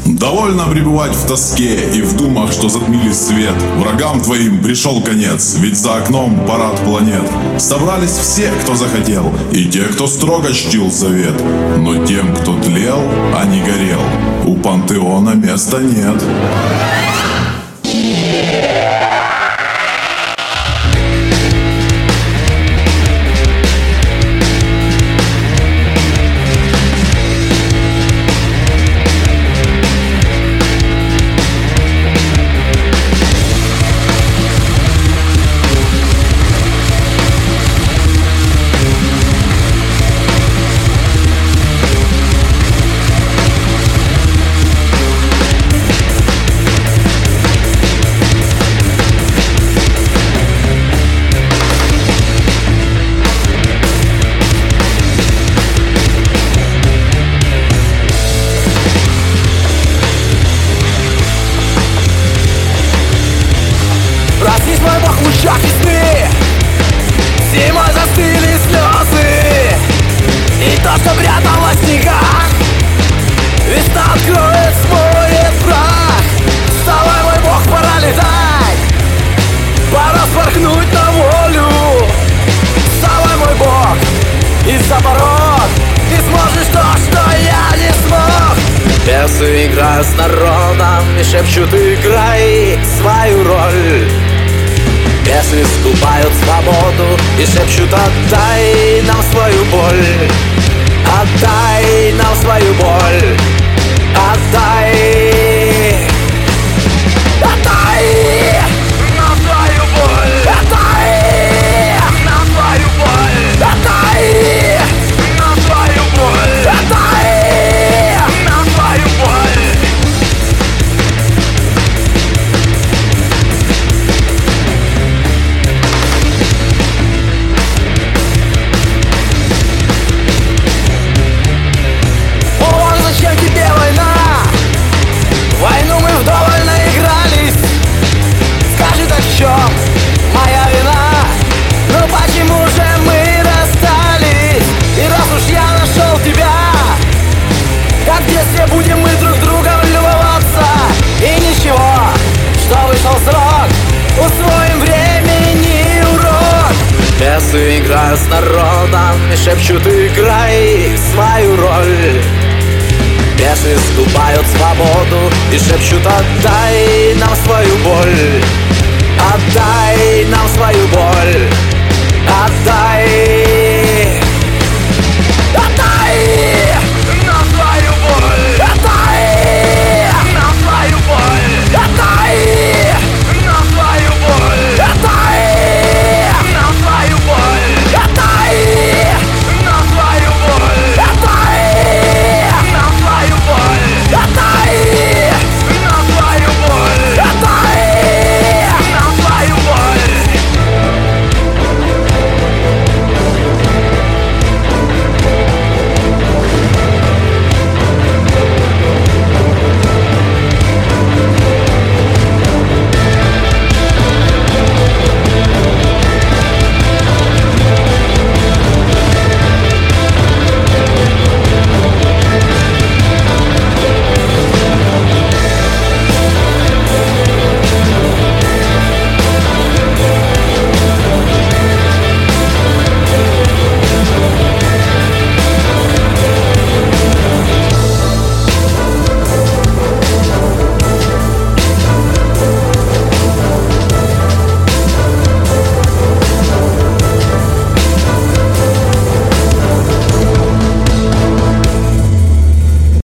Довольно пребывать в тоске и в думах, что затмили свет. Врагам твоим пришел конец, ведь за окном парад планет. Собрались все, кто захотел, и те, кто строго чтил завет. Но тем, кто тлел, а не горел, у пантеона места нет. Проснись, мой бог, в лучах весны, зимой застыли слезы, и то, что пряталось в снегах, весна откроет, смоет прах. Вставай, мой бог, пора летать, пора спорхнуть на волю. Вставай, мой бог, из-за порог ты сможешь то, что я не смог. Бесы играют с народом и шепчут: играй свою роль. Бесы скупают свободу и шепчут: отдай нам свою боль. Отдай нам свою боль. Отдай. Отдай нам свою боль. Отдай нам свою боль. Отдай нам свою боль. Отдай нам свою боль. Зачем тебе война? Войну мы вдоволь наигрались. Скажи, так в чем моя вина? Ну почему же мы расстались? И раз уж я нашел тебя, как в детстве будем мы друг другом любоваться. И ничего, что вышел срок, усвоим времени урок. Бесы играют с народом и шепчут: играй свою роль. Бесы скупают свободу и шепчут: отдай нам свою боль. Отдай нам свою боль. Отдай.